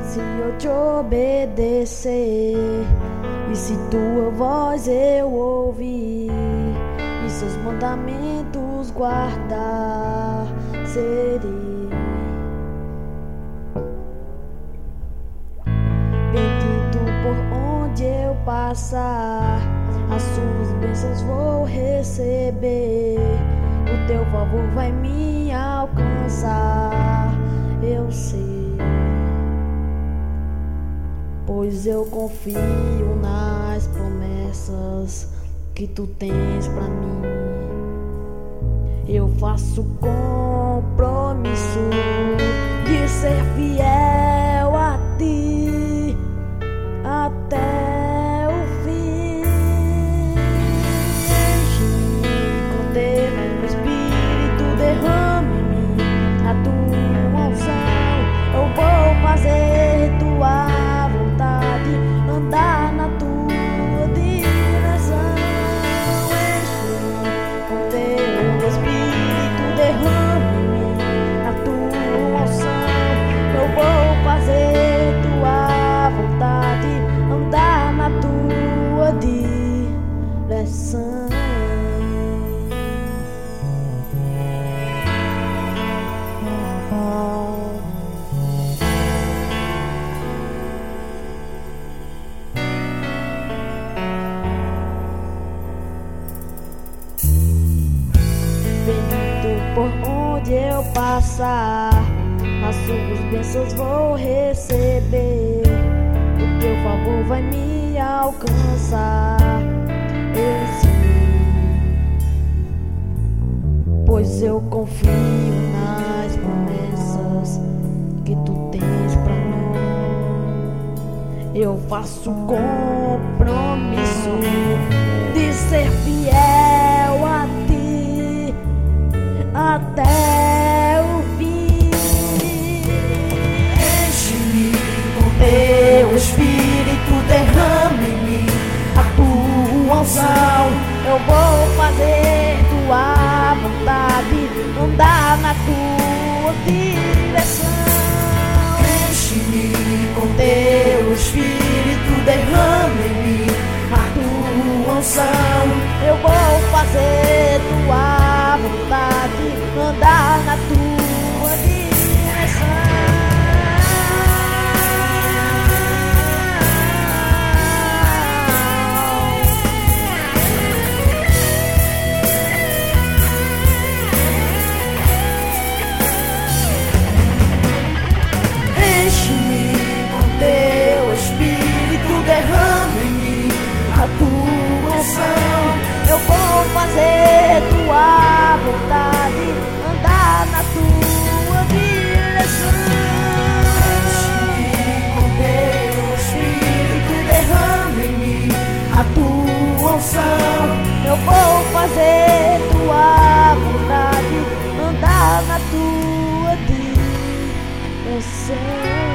Se eu te obedecer e se tua voz eu ouvir e seus mandamentos guardar, serei bendito por onde eu passar. As suas bênçãos vou receber, o teu favor vai me alcançar, eu sei, pois eu confio nas promessas que tu tens pra mim. Eu faço compromisso de ser fiel a ti até o fim. Enche-me com teu Espírito, derrame em mim a tua unção. Eu vou fazer tua vontade, andar na tua direção. Enche-me com teu Espírito, derrame em mim a tua unção. Eu vou fazer tua vontade, andar na tua direção. Bendito por onde eu passar, as suas bênçãos vou receber, o teu favor vai me alcançar, eu sei, pois eu confio nas promessas que tu tens pra mim. Eu faço compromisso de ser fiel a ti até o fim. Enche-me com teu Espírito, derrame em mim a tua unção. Eu vou fazer tua vontade, andar na tua direção. Enche-me com teu Espírito, derrame em mim a tua unção. Eu vou fazer tua vontade, andar na tua direção. Enche-me com teu Espírito, derrame em mim a tua unção. Eu vou fazer tua vontade, andar na tua direção. Enche-me com teu Espírito, derrame em mim a tua unção. Eu vou fazer tua vontade, andar na tua direção.